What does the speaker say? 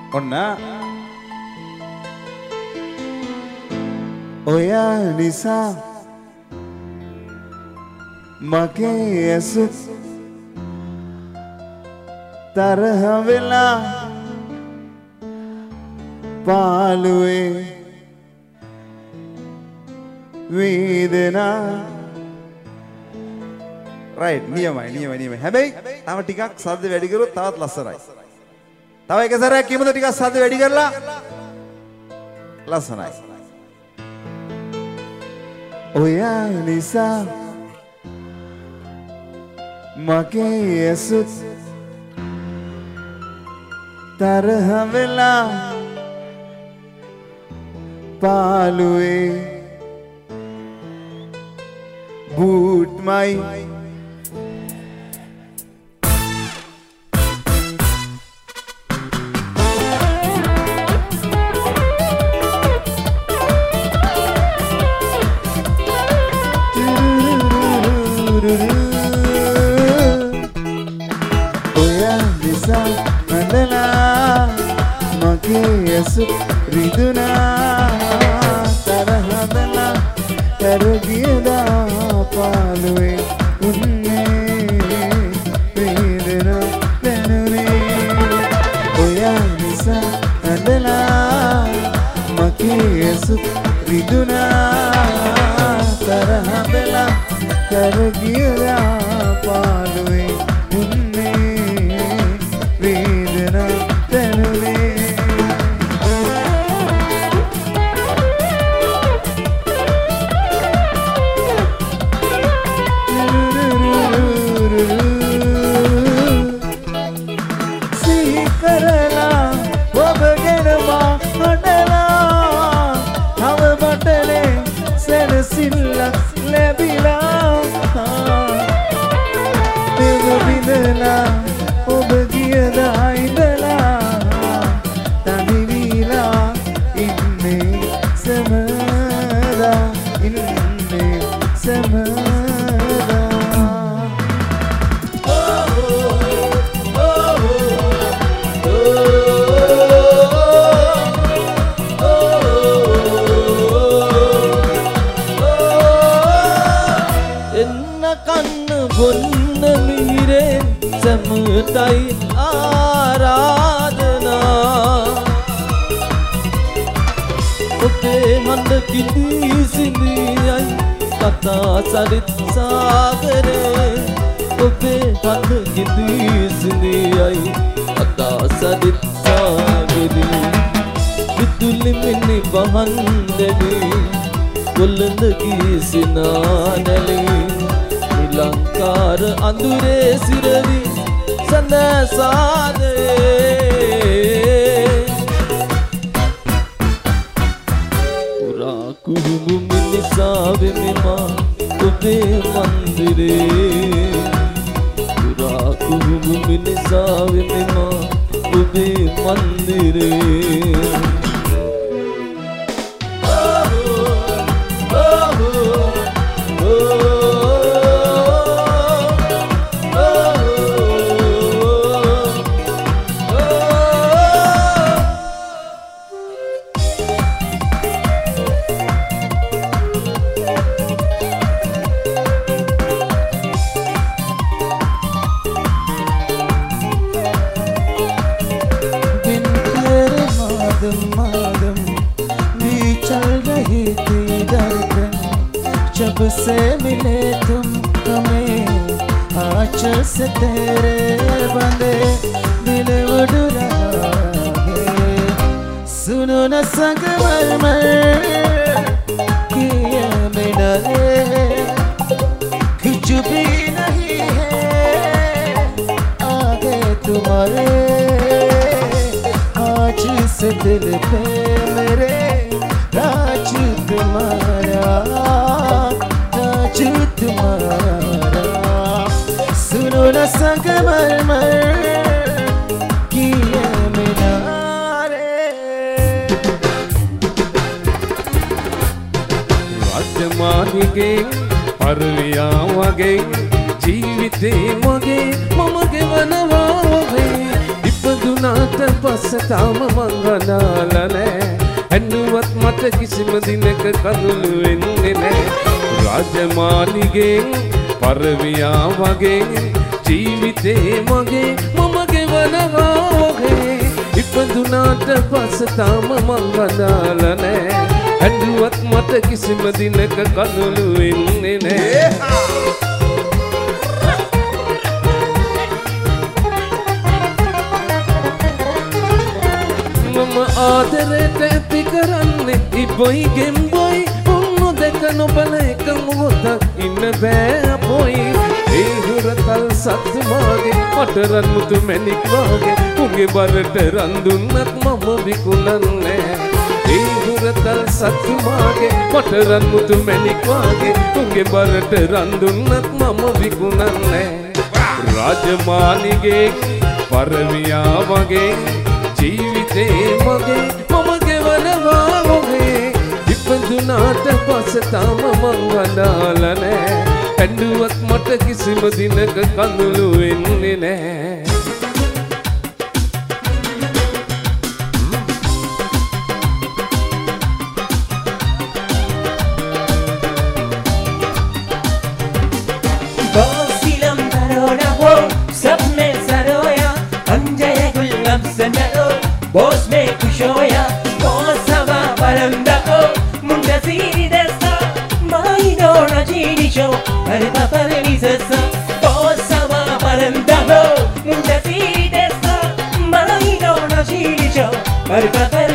ඔන්න ඔයා නිසා මගේ ඇසුත් තරහ වෙලා පාළුවේ වේදනා රයිට් නියමයි හැබැයි තව ටිකක් සද්ද වැඩි කරුවොත් තවත් ලස්සනයි තව එක සැරයක් කියමුද ටිකක් සද්ද වැඩි කරලා ලස්සනයි ඔයා නිසා මගේ ඇසුත් තරහ වෙලා පාළුවේ බූට්මයි ඔයා නිසා මඳලා මගේ ඇසුත් රිදුනා තරහ වෙලා කරගියදා පාළුවේ උන්නේ වේදනා දැනුනේ ඔයා නිසා ඇඳලා මගේ ඇසුත් රිදුනා තරහ වෙලා කරගියදා පාළුවේ උන්නේ වේදනා දැනුනේ ඔබ ගියදා ඉඳලා තනිවිලා ඉන්නේ සමදා ඉන්නේ සමදා එන්න කන්න බොන්න මිරෙන් සමතයි ආරාධනා ඔබේ හඬ කිඳී සිඳියයි කතා සරිත් සාගරේ ඔබේ හඬ කිඳී සිඳියයි කතා සරිත් සාගරේ විදුලි මිනි වහන් දෙවි කොළඹ කිසිනානලි ලංකාර අඳුරේ සිරවි සඳසාදේ පුරා කුහුඹු මිනිසා වෙමිමා ඔබේ මන්දිරේ පුරා කුහුඹු මිනිසා වෙමිමා ඔබේ මන්දිරේ जब से मिले तुम हमें आंचल से तेरे बंदे दिल उड़ रहा है सुनो न संगमरमर किए बिना कुछ भी नहीं है आगे तुम्हारे आज से दिल पे मेरे राज तुम्हारा सुनो न संगमरमर किए मिनारे ರಾಜಮಾನಿಗೆ ಪರ್ವಿಯಾವಗೆ ಜೀವಿತೆ ಮಗೆ ಮಮಗೆ ವನವಾವೆ ಇಪ್ಪದು ನಾ දුනාට පස්සේ තාම මං අනාලා නෑ ඇඬුවත් මට කිසිම දිනක කඳුළු වෙන්නේ නෑ රාජමාලිගෙන් පරවියා වගේ ජීවිතේ මගේ මම ගෙවනවා වගේ ඉපදුනාට පස්සේ තාම මං අනාලා නෑ ඇඬුවත් මට කිසිම දිනක කඳුළු වෙන්නේ නෑ ආදරයට ඇති කරන්නේ ඉබොයි ගෙම්බොයි උන්නු දෙක නොබල එක මොහොතක් ඉන්න බෑ අපොයි ඒ හුරතල් සත්තු මාගේ මට රන් මුතු මැණික් වාගේ උගේ බරට රන් දුන්නත් මම විකුණන්නේ ඒ හුරතල් සත්තු මාගේ මට රන් මුතු මැණික් වාගේ උගේ බරට රන් දුන්නත් මම විකුණන්නේ රාජමාලිගේ පරවියා වගේ ජීවිතේ මගේ මම ගෙවනවා වගේ ඉපදුනාට පස්සේ තාම මං අඬාලා නෑ ඇඬුවත් මට කිසිම දිනක කඳුළු වෙන්නේ නෑ Bosilam tarona ho sab mein saroya anjay gulab sanaro Bos me kushoya Bosava barandako Munda siri desa Maino na jini show Arba parni sasa Bosava barandako Munda siri desa Maino na jini show Arba